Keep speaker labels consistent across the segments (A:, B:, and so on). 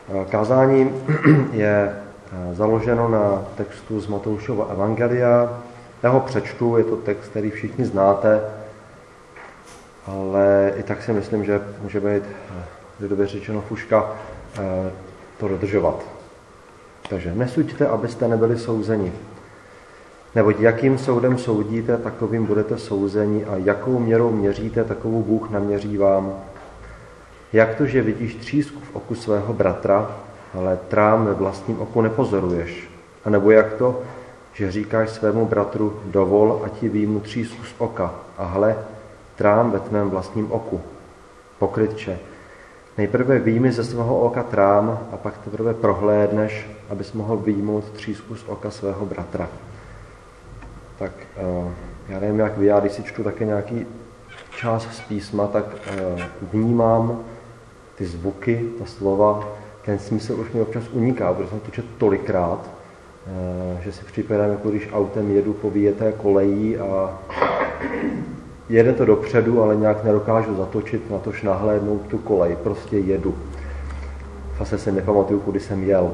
A: Kázání je založeno na textu z Matoušova evangelia. Já ho přečtu, je to text, který všichni znáte, ale i tak si myslím, že může být lidově řečeno fuška to dodržovat. Takže nesuďte, abyste nebyli souzeni. Neboť jakým soudem soudíte, takovým budete souzeni a jakou měrou měříte, takovou Bůh naměří vám. Jak to, že vidíš třísku v oku svého bratra, ale trám ve vlastním oku nepozoruješ? A nebo jak to, že říkáš svému bratru, dovol, a ti výjmu třísku z oka, a hle, trám ve tvém vlastním oku. Pokrytče, nejprve výjmi ze svého oka trám a pak teprve prohlédneš, abys mohl vyjmout třísku z oka svého bratra. Tak já nevím, jak vy, já když si čtu také nějaký část z písma, tak vnímám ty zvuky, ta slova, ten smysl už mi občas uniká, protože jsem to četl tolikrát, že si připadám, jako když autem jedu po vyjeté kolejí a jede to dopředu, ale nějak nedokážu zatočit, natož nahlédnout tu kolej, prostě jedu. Zase si nepamatuju, kudy jsem jel.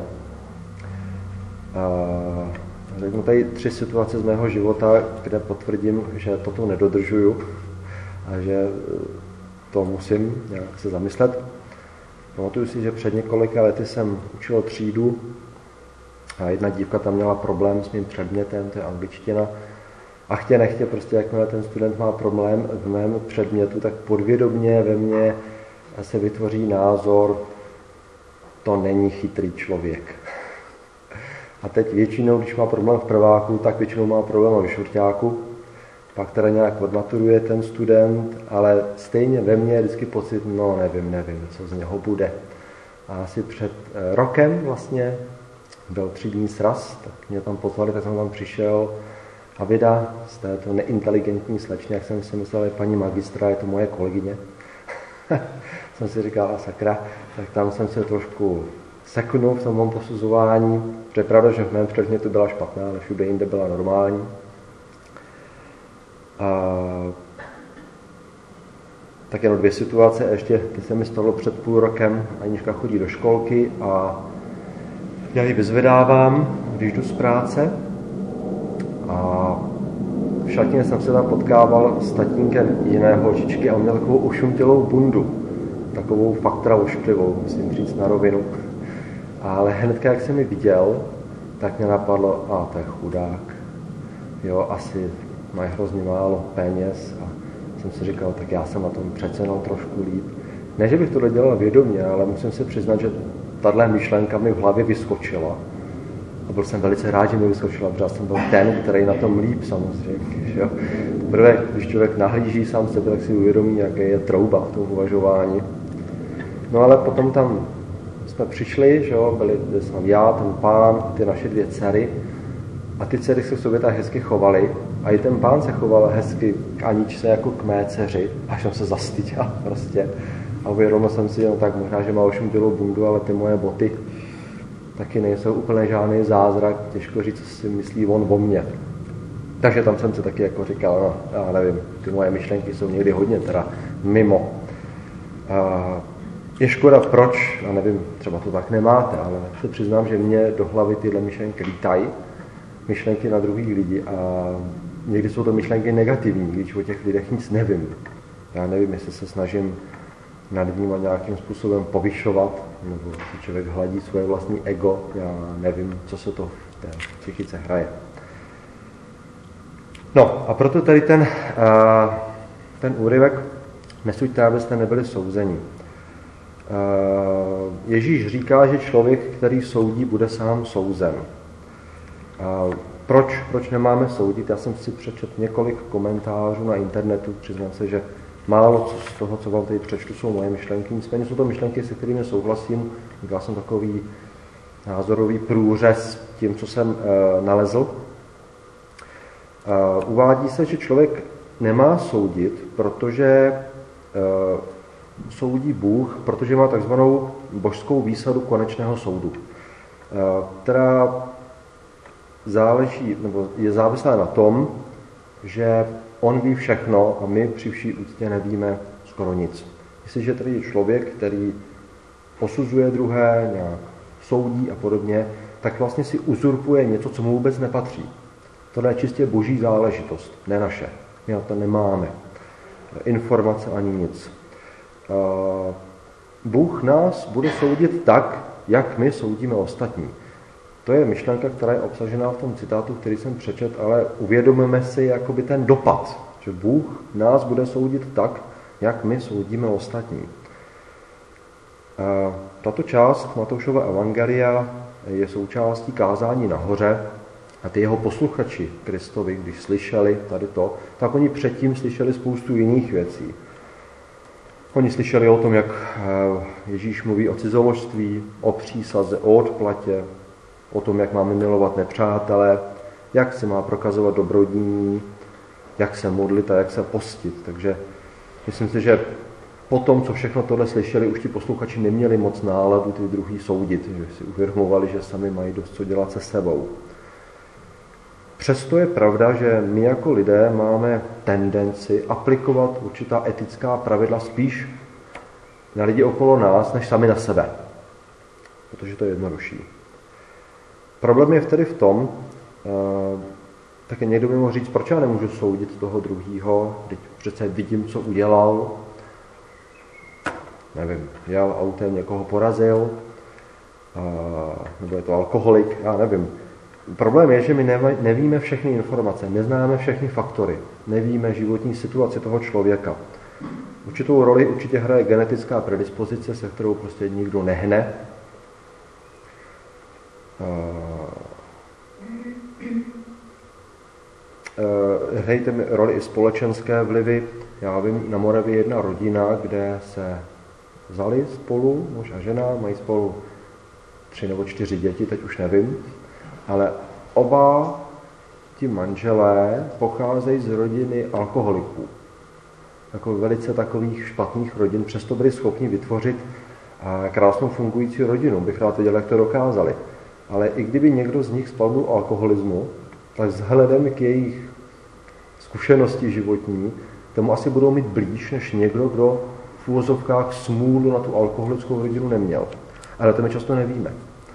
A: Řeknu tady 3 situace z mého života, kde potvrdím, že toto nedodržuju a že to musím nějak se zamyslet. Pamatuju si, že před několika lety jsem učil třídu a jedna dívka tam měla problém s mým předmětem, to je angličtina. A chtě nechtě, prostě jakmile ten student má problém v mém předmětu, tak podvědomě ve mně se vytvoří názor, to není chytrý člověk. A teď většinou, když má problém v prváku, tak většinou má problém ve čtvrťáku, pak teda nějak odmaturuje ten student, ale stejně ve mně je vždycky pocit, no nevím, co z něho bude. A asi před rokem vlastně byl 3dní sraz, tak mě tam pozvali, tak jsem tam přišel a Vida z této neinteligentní slečny, jak jsem si myslel, je paní magistra, je to moje kolegyně. Jsem si říkal, sakra, tak tam jsem se trošku seknul v tom mém posuzování. Je pravda, že v mém předmětu byla špatná, ale všude jinde byla normální. Tak jenom 2 situace. Ještě když se mi stalo před půl rokem, Anička chodí do školky a já ji vyzvedávám, když jdu z práce. A v šatně jsem se tam potkával s tatínkem jiné holčičky a on měl takovou ošuntělou bundu. Takovou fakt teda ošklivou, musím říct na rovinu. Ale hnedka, jak jsem ji viděl, tak mě napadlo, to je chudák. Jo, asi mají hrozně málo peněz a jsem si říkal, tak já jsem na tom přece jenom trošku líp. Ne, že bych to dělal vědomě, ale musím si přiznat, že tahle myšlenka mi v hlavě vyskočila. A byl jsem velice rád, že mi vyskočila, protože jsem byl ten, který na tom líp samozřejmě. Že jo. Prvé, když člověk nahlíží sám sebe, tak si uvědomí, jaké je trouba v tom uvažování. No ale potom tam jsme přišli, že jo, byli jsem já, ten pán, ty naše 2 dcery. A ty dcery se k sobě tak hezky chovaly. A i ten pán se choval hezky k Aničce jako k mé dceři. Až jsem se zastyděl prostě. A uvědomil jsem si, no tak možná, že má ošuntělou bundu, ale ty moje boty taky nejsou úplně žádný zázrak. Těžko říct, co si myslí on o mně. Takže tam jsem se taky jako říkal, no já nevím, ty moje myšlenky jsou někdy hodně teda mimo. Je škoda, proč, já nevím, třeba to tak nemáte, ale se přiznám, že mě do hlavy tyhle myšlenky lítají, myšlenky na druhých lidí a někdy jsou to myšlenky negativní, když o těch lidech nic nevím. Já nevím, jestli se snažím nad nimi nějakým způsobem povyšovat, nebo si člověk hladí svoje vlastní ego, já nevím, co se to v té psychice hraje. No a proto tady ten úryvek nesuďte, abyste nebyli souzeni. Ježíš říká, že člověk, který soudí, bude sám souzen. Proč nemáme soudit? Já jsem si přečetl několik komentářů na internetu, přiznám se, že málo z toho, co vám tady přečtu, jsou moje myšlenky. Nicméně jsou to myšlenky, se kterými souhlasím. Dělal jsem takový názorový průřez tím, co jsem nalezl. Uvádí se, že člověk nemá soudit, protože soudí Bůh, protože má takzvanou božskou výsadu konečného soudu, která záleží, nebo je závislá na tom, že on ví všechno a my při vší úctě nevíme skoro nic. Jestliže tady je člověk, který posuzuje druhé, nějak soudí a podobně, tak vlastně si uzurpuje něco, co mu vůbec nepatří. Tohle je čistě boží záležitost, ne naše. My na to nemáme informace ani nic. Bůh nás bude soudit tak, jak my soudíme ostatní. To je myšlenka, která je obsažená v tom citátu, který jsem přečet, ale uvědomíme si jakoby ten dopad, že Bůh nás bude soudit tak, jak my soudíme ostatní. Tato část Matoušova evangelia je součástí kázání nahoře a ty jeho posluchači Kristovi, když slyšeli tady to, tak oni předtím slyšeli spoustu jiných věcí. Oni slyšeli o tom, jak Ježíš mluví o cizoložství, o přísaze, o odplatě, o tom, jak máme milovat nepřátele, jak se má prokazovat dobrodění, jak se modlit a jak se postit. Takže myslím si, že po tom, co všechno tohle slyšeli, už ti posluchači neměli moc náladu ty druhý soudit, že si uvědomovali, že sami mají dost co dělat se sebou. Přesto je pravda, že my jako lidé máme tendenci aplikovat určitá etická pravidla spíš na lidi okolo nás, než sami na sebe. Protože to je jednodušší. Problém je vtedy v tom, také někdo by mohl říct, proč já nemůžu soudit toho druhýho, teď přece vidím, co udělal, nevím, jel autem, někoho porazil, nebo je to alkoholik, já nevím. Problém je, že my nevíme všechny informace, neznáme všechny faktory, nevíme životní situaci toho člověka. Určitou roli určitě hraje genetická predispozice, se kterou prostě nikdo nehne. Hrají roli i společenské vlivy. Já vím, na Moravě je jedna rodina, kde se vzali spolu, muž a žena, mají spolu 3 nebo 4 děti, teď už nevím, ale oba ti manželé pocházejí z rodiny alkoholiků. Jako velice takových špatných rodin, přesto byli schopni vytvořit krásnou fungující rodinu. Bych rád viděl, jak to dokázali. Ale i kdyby někdo z nich spadl alkoholismu, tak vzhledem k jejich zkušenosti životní, tomu asi budou mít blíž, než někdo, kdo v úvozovkách smůlu na tu alkoholickou rodinu neměl. Ale to my často nevíme.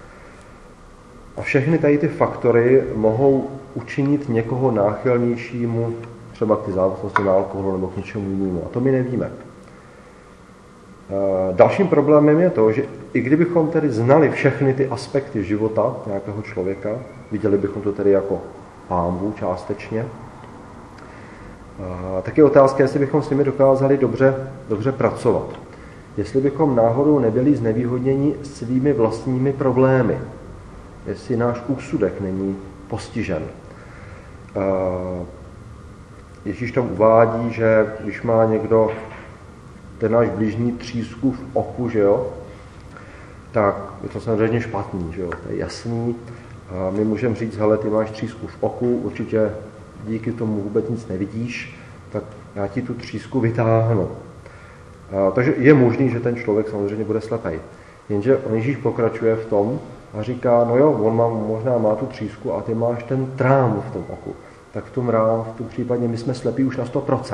A: A všechny tady ty faktory mohou učinit někoho náchylnějšímu třeba k ty závislosti na alkoholu nebo k něčemu jinému. A to my nevíme. Dalším problémem je to, že i kdybychom tedy znali všechny ty aspekty života nějakého člověka, viděli bychom to tedy jako pánvu částečně, tak je otázka, jestli bychom s nimi dokázali dobře pracovat. Jestli bychom náhodou nebyli znevýhodněni svými vlastními problémy. Jestli náš úsudek není postižen. Ježíš tam uvádí, že když má někdo ten náš blížní třísku v oku, že jo, tak je to samozřejmě špatný, že jo, to je jasný. A my můžeme říct, hele, ty máš třísku v oku, určitě díky tomu vůbec nic nevidíš, tak já ti tu třísku vytáhnu. Takže je možný, že ten člověk samozřejmě bude slepej. Jenže Ježíš pokračuje v tom a říká, no jo, on možná má tu třísku a ty máš ten trám v tom oku. Tak v tom případě my jsme slepí už na 100%.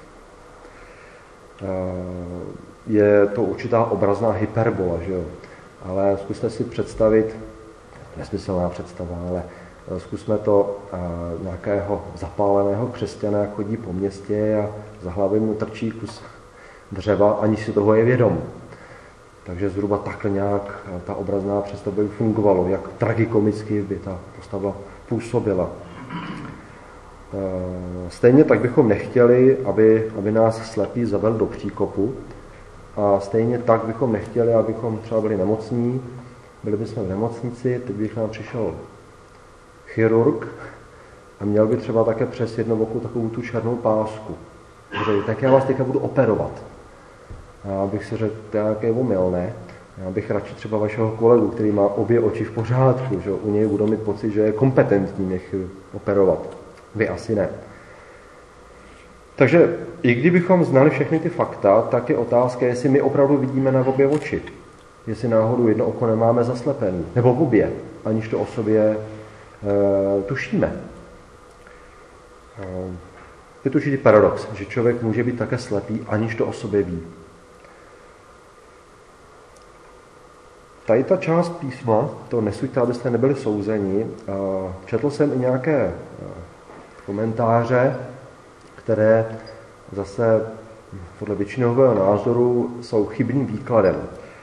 A: Je to určitá obrazná hyperbola, že jo? Ale zkuste si představit, nesmyslná představa, ale zkusme to nějakého zapáleného křesťana, jak chodí po městě a za hlavou mu trčí kus dřeva, aniž si toho je vědom. Takže zhruba takhle nějak ta obrazná představa by fungovalo, jak tragikomicky by ta postava působila. Stejně tak bychom nechtěli, aby nás slepý zavedl do příkopu, a stejně tak bychom nechtěli, abychom třeba byli nemocní, byli bychom v nemocnici, teď bych nám přišel chirurg a měl by třeba také přes jedno oko takovou tu černou pásku. Tak já vás teďka budu operovat. Já bych si řekl, to je nějaké omyl, ne? Já bych radši třeba vašeho kolegu, který má obě oči v pořádku, že u něj budu mít pocit, že je kompetentní mě operovat. Vy asi ne. Takže i kdybychom znali všechny ty fakta, tak je otázka, jestli my opravdu vidíme na obě oči. Jestli náhodou jedno oko nemáme zaslepený. Nebo v obě, aniž to o sobě tušíme. Je to určitý paradox, že člověk může být také slepý, aniž to o sobě ví. tady ta část písma, to nesuďte, abyste nebyli souzeni, četl jsem i nějaké komentáře, které zase podle většinového názoru jsou chybným výkladem.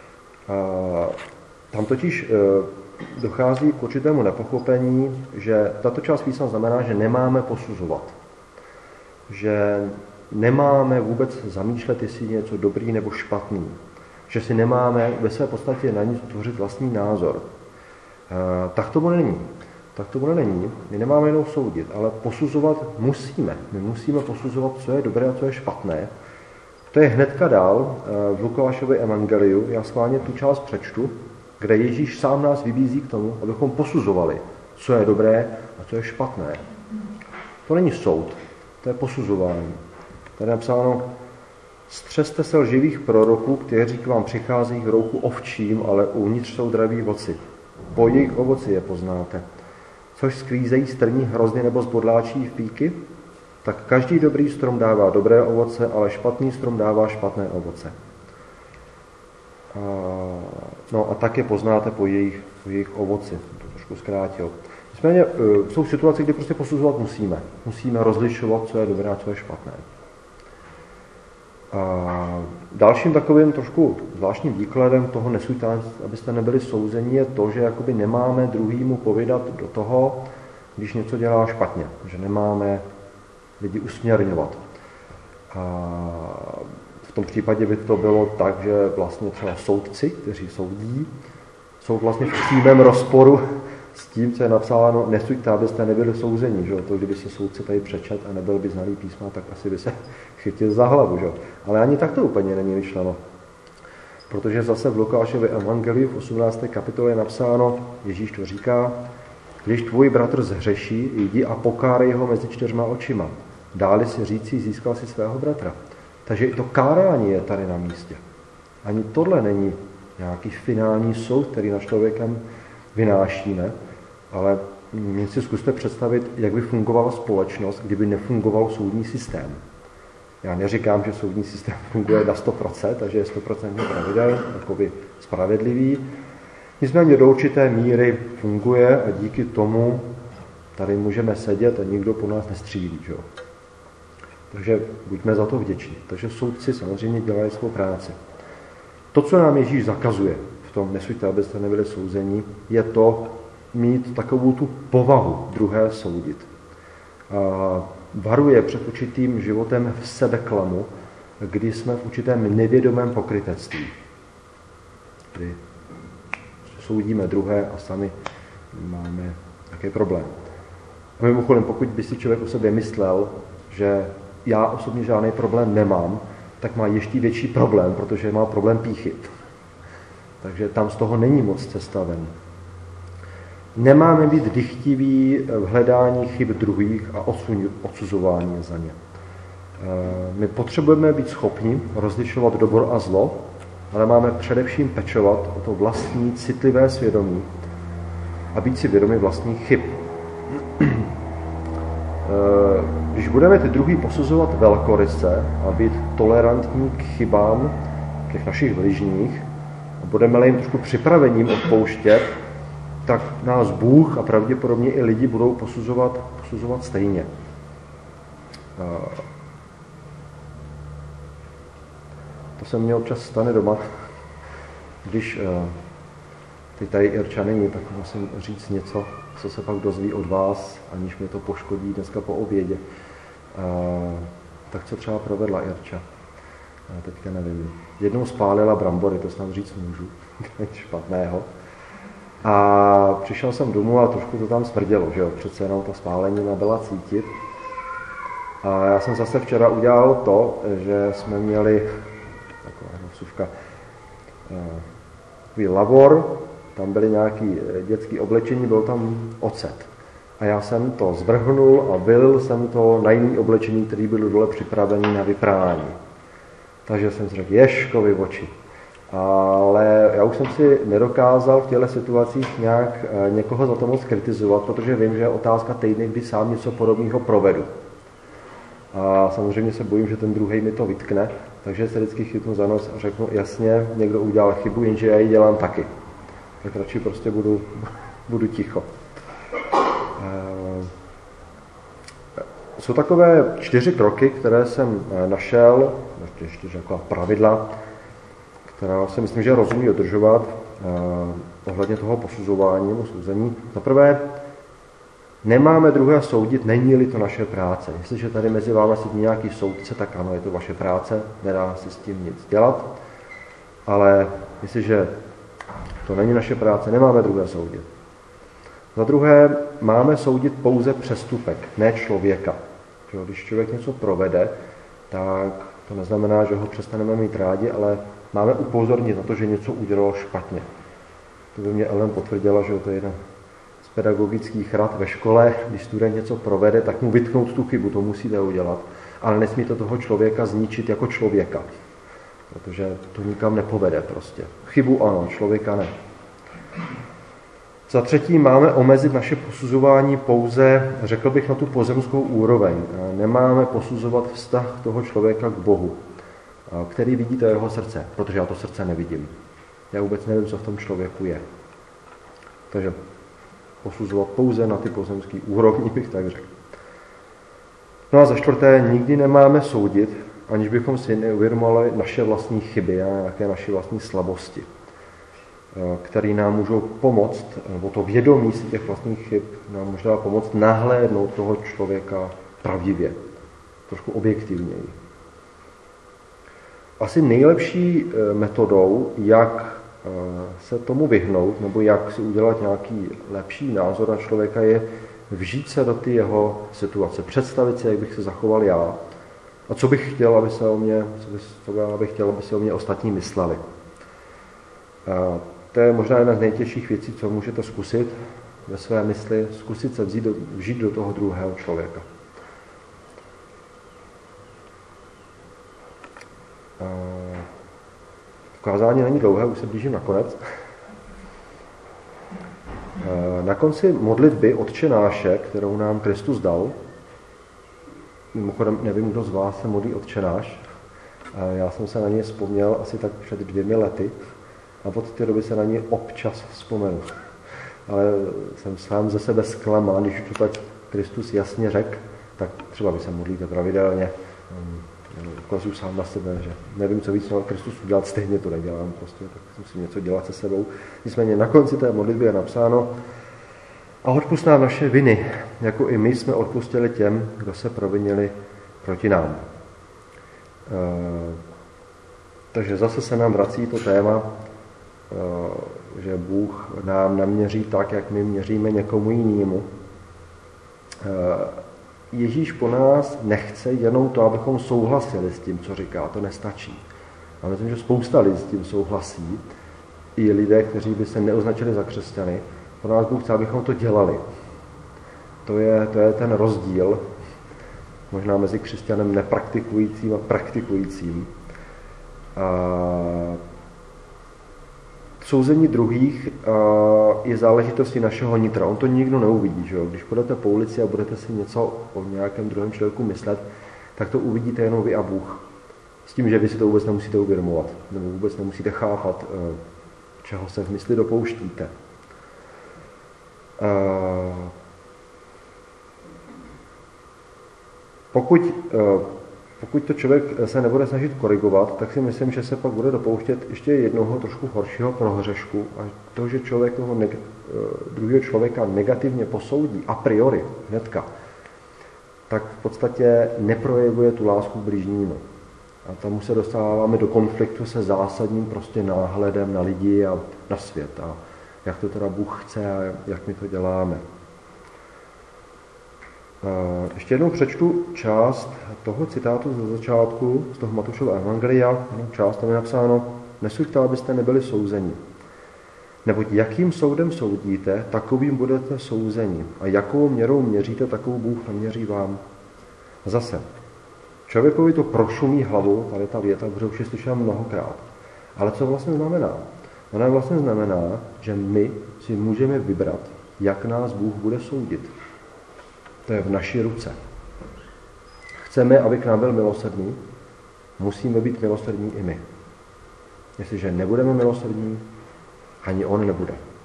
A: Tam totiž dochází k určitému nepochopení, že tato část písma znamená, že nemáme posuzovat. Že nemáme vůbec zamýšlet, jestli je něco dobrý nebo špatný. Že si nemáme ve své podstatě na nic tvořit vlastní názor. Tak tomu není. Tak tomu není. My nemáme jenom soudit, ale posuzovat musíme. My musíme posuzovat, co je dobré a co je špatné. To je hnedka dál v Lukášově evangeliu. Já schválně tu část přečtu, kde Ježíš sám nás vybízí k tomu, abychom posuzovali, co je dobré a co je špatné. To není soud, to je posuzování. Tady je napsáno: střeste se lživých proroků, kteří k vám přicházejí v rouchu ovčím, ale uvnitř jsou draví vlci. Po jejich ovoci je poznáte. Což sklízejí strní hrozny nebo zbodláčí píky? Tak každý dobrý strom dává dobré ovoce, ale špatný strom dává špatné ovoce. No a tak je poznáte po jejich ovoci. To trošku zkrátil. Nicméně jsou situace, kdy prostě posuzovat musíme. Musíme rozlišovat, co je dobré a co je špatné. A dalším takovým trošku zvláštním výkladem toho nesuďte, abyste nebyli souzeni, je to, že jakoby nemáme druhýmu povědat do toho, když něco dělá špatně. Že nemáme lidi usměrňovat. A v tom případě by to bylo tak, že vlastně třeba soudci, kteří soudí, jsou vlastně v přímém rozporu s tím, co je napsáno: nesuďte, abyste nebyli souzeni. Že? To, kdyby se soudce tady přečet a nebyl by znalý písma, tak asi by se chytil za hlavu. Že? Ale ani tak to úplně není myšleno. Protože zase v Lukášově evangeliu v 18. kapitole je napsáno, Ježíš to říká: když tvůj bratr zhřeší, jdi a pokárej ho mezi 4 očima. Dáli si říci, získal si svého bratra. Takže i to kárání je tady na místě. Ani tohle není nějaký finální soud, který nad člověkem vynášíme, ale mě si zkuste představit, jak by fungovala společnost, kdyby nefungoval soudní systém. Já neříkám, že soudní systém funguje na 100%, takže je 100% pravidel, takový spravedlivý. Nicméně do určité míry funguje a díky tomu tady můžeme sedět a nikdo po nás nestřílí. Že? Takže buďme za to vděční. Takže soudci samozřejmě dělají svou práci. To, co nám Ježíš zakazuje v tom nesuďte, abyste nebyli souzeni, je to mít takovou tu povahu druhé soudit. A varuje před určitým životem v sebeklamu, kdy jsme v určitém nevědomém pokrytectví. Kdy soudíme druhé a sami máme nějaký problém. A mimochodem, pokud by si člověk o sobě myslel, že já osobně žádný problém nemám, tak má ještě větší problém, protože má problém pýchyt. Takže tam z toho není moc cesta ven. Nemáme být dychtiví v hledání chyb druhých a odsuzování za ně. My potřebujeme být schopni rozlišovat dobro a zlo, ale máme především pečovat o to vlastní citlivé svědomí a být si vědomi vlastních chyb. Když budeme ty druhý posuzovat velkoryse a být tolerantní k chybám těch našich bližních a budeme jim trošku připravením odpouštět, tak nás Bůh a pravděpodobně i lidi budou posuzovat stejně. To se mně občas stane doma, když teď tady Irča není, tak musím říct něco, co se pak dozví od vás, aniž mě to poškodí dneska po obědě. Tak co třeba provedla Irča? Teďka nevím. Jednou spálila brambory, to snad říct můžu, nic špatného. A přišel jsem domů a trošku to tam smrdělo, že jo, přece jenom to spálení byla cítit. A já jsem zase včera udělal to, že jsme měli taková vsuvka, takový lavor, tam byly nějaký dětský oblečení, byl tam ocet. A já jsem to zvrhnul a vylil jsem to na jiný oblečení, který byl dole připravený na vyprání. Takže jsem si řekl, Ježkovi oči. Ale já už jsem si nedokázal v těchto situacích nějak někoho za to moc kritizovat, protože vím, že je otázka týdny, kdy sám něco podobného provedu. A samozřejmě se bojím, že ten druhý mi to vytkne, takže se vždycky chytnu za nos a řeknu, jasně, někdo udělal chybu, jenže já ji dělám taky. tak radši prostě budu ticho. Jsou takové 4 kroky, které jsem našel, ještě taková pravidla, která si myslím, že rozumí dodržovat ohledně toho posuzování nebo souzení. Za prvé, nemáme druhé soudit, není-li to naše práce. Jestliže tady mezi vámi sedí nějaký soudce, tak ano, je to vaše práce, nedá se s tím nic dělat, ale jestliže to není naše práce, nemáme druhé soudit. Za druhé, máme soudit pouze přestupek, ne člověka. Když člověk něco provede, tak to neznamená, že ho přestaneme mít rádi, ale máme upozornit na to, že něco udělalo špatně. To by mě Ellen potvrdila, že to je jedna z pedagogických rad ve škole. Když student něco provede, tak mu vytknout tu chybu, to musíte udělat. Ale nesmíte toho člověka zničit jako člověka, protože to nikam nepovede prostě. Chybu ano, člověka ne. Za třetí, máme omezit naše posuzování pouze, řekl bych, na tu pozemskou úroveň. Nemáme posuzovat vztah toho člověka k Bohu, který vidí to jeho srdce, protože já to srdce nevidím. Já vůbec nevím, co v tom člověku je. Takže posuzovat pouze na ty pozemské úrovni, bych tak řekl. No a za čtvrté, nikdy nemáme soudit, aniž bychom si neuvědomovali naše vlastní chyby a nějaké naše vlastní slabosti, které nám můžou pomoct, nebo to vědomí si těch vlastních chyb nám možná pomoct nahlédnout toho člověka pravdivě, trošku objektivněji. Asi nejlepší metodou, jak se tomu vyhnout, nebo jak si udělat nějaký lepší názor na člověka, je vžít se do ty jeho situace, představit si, jak bych se zachoval já a co bych chtěl, aby se o mě ostatní mysleli. To je možná jedna z nejtěžších věcí, co můžete zkusit ve své mysli, zkusit se vžít do toho druhého člověka. Kázání není dlouhé, už se blížím na konec. Na konci modlitby Otčenáše, kterou nám Kristus dal, mimochodem nevím, kdo z vás se modlí Otčenáš, já jsem se na něj vzpomněl asi tak před 2 lety a od té doby se na něj občas vzpomenu. Ale jsem sám ze sebe zklamán, když to tak Kristus jasně řekl, tak třeba vy se modlíte pravidelně, ukazuju sám na sebe, že nevím, co víc měl Kristus udělat, stejně to nedělám, prostě, tak musím něco dělat se sebou. Nicméně na konci té modlitby je napsáno: a odpusť nám naše viny, jako i my jsme odpustili těm, kdo se provinili proti nám. Takže zase se nám vrací to téma, že Bůh nám naměří tak, jak my měříme někomu jinému. Ježíš po nás nechce jenom to, abychom souhlasili s tím, co říká, to nestačí. A myslím, že spousta lidí s tím souhlasí, i lidé, kteří by se neoznačili za křesťany. Po nás Bůh chce, abychom to dělali. To je ten rozdíl, možná mezi křesťanem nepraktikujícím a praktikujícím. Souzení druhých je záležitostí našeho nitra. On to nikdo neuvidí. Že jo? Když půjdete po ulici a budete si něco o nějakém druhém člověku myslet, tak to uvidíte jenom vy a Bůh. S tím, že vy si to vůbec nemusíte uvědomovat, nebo vůbec nemusíte chápat, čeho se v mysli dopouštíte. Pokud to člověk se nebude snažit korigovat, tak si myslím, že se pak bude dopouštět ještě jednoho trošku horšího prohřešku. A to, že člověk toho druhého člověka negativně posoudí a priori hnedka, tak v podstatě neprojevuje tu lásku k bližnímu. A tam se dostáváme do konfliktu se zásadním prostě náhledem na lidi a na svět. A jak to teda Bůh chce a jak my to děláme. Ještě jednou přečtu část toho citátu ze začátku, z toho Matoušova evangelia, část tam je napsáno: nesuďte, abyste nebyli souzeni. Neboť jakým soudem soudíte, takovým budete souzeni. A jakou měrou měříte, takovou Bůh naměří vám. Zase, člověkovi to prošumí hlavu, tady ta věta, protože už je slyšela mnohokrát. Ale co vlastně znamená? Ona vlastně znamená, že my si můžeme vybrat, jak nás Bůh bude soudit. To je v naší ruce. Chceme, aby k nám byl milosrdný, musíme být milosrdní i my. Jestliže nebudeme milosrdní, ani on nebude.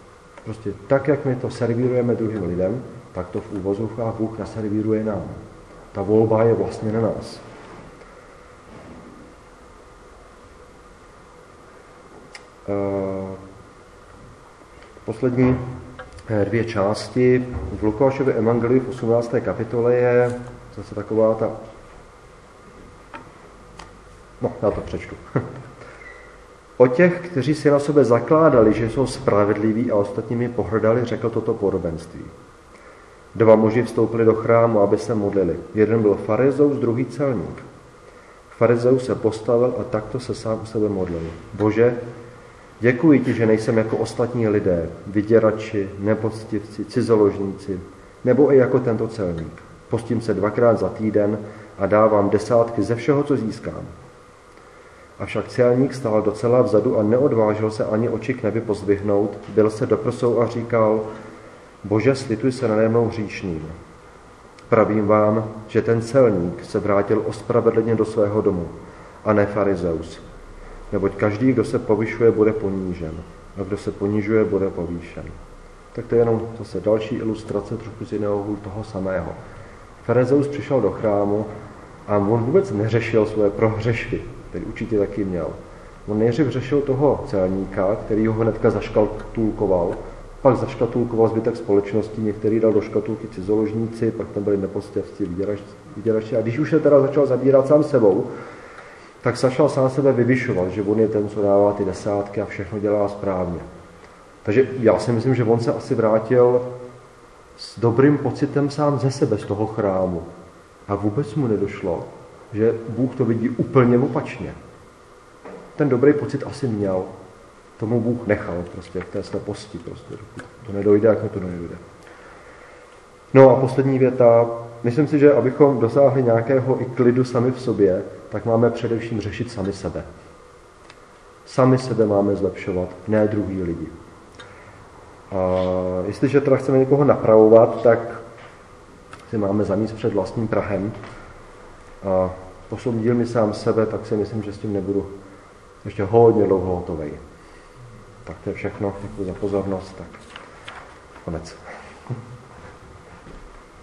A: Prostě tak, jak my to servírujeme druhým lidem, tak to v úvozovkách Bůh naservíruje nám. Ta volba je vlastně na nás. Poslední dvě části v Lukášově evangeliu v 18. kapitole je zase taková ta... No, já to přečtu. O těch, kteří si na sebe zakládali, že jsou spravedliví a ostatními pohrdali, řekl toto podobenství. 2 muži vstoupili do chrámu, aby se modlili. Jeden byl farizeus, druhý celník. Farizeus se postavil a takto se sám u sebe modlil. Bože, děkuji ti, že nejsem jako ostatní lidé, vyděrači, nepoctivci, cizoložníci, nebo i jako tento celník. Postím se 2krát za týden a dávám 10 ze všeho, co získám. Avšak celník stál docela vzadu a neodvážil se ani oči k nebi pozdvihnout, byl se do prsou a říkal, Bože, slituj se nade mnou hříšným. Pravím vám, že ten celník se vrátil ospravedlně do svého domu, a ne farizeus. Neboť každý, kdo se povyšuje, bude ponížen, a kdo se ponižuje, bude povýšen. Tak to je jenom zase další ilustrace trošku z jiného úhlu toho samého. Farizeus přišel do chrámu a on vůbec neřešil své prohřešky, který určitě taky měl. On nejdřív řešil toho celníka, který ho hnedka zaškatulkoval, pak zaškatulkoval zbytek společnosti, některý dal do škatulky cizoložníci, pak tam byli nepoctivci, vyděrači. A když už se teda začal zabírat sám sebou, tak začal sám sebe vyvyšovat, že on je ten, co dává ty 10 a všechno dělá správně. Takže já si myslím, že on se asi vrátil s dobrým pocitem sám ze sebe z toho chrámu. A vůbec mu nedošlo, že Bůh to vidí úplně opačně. Ten dobrý pocit asi měl. Tomu Bůh nechal prostě v té sleposti. Prostě. To nedojde, jak to nedojde. No a poslední věta. Myslím si, že abychom dosáhli nějakého i klidu sami v sobě, tak máme především řešit sami sebe. Sami sebe máme zlepšovat, ne druhý lidi. A jestliže teda chceme někoho napravovat, tak si máme zamíst před vlastním prahem. A posoudil mi sám sebe, tak si myslím, že s tím nebudu ještě hodně dlouho hotovej. Tak to je všechno. Děkuji za pozornost. Tak konec.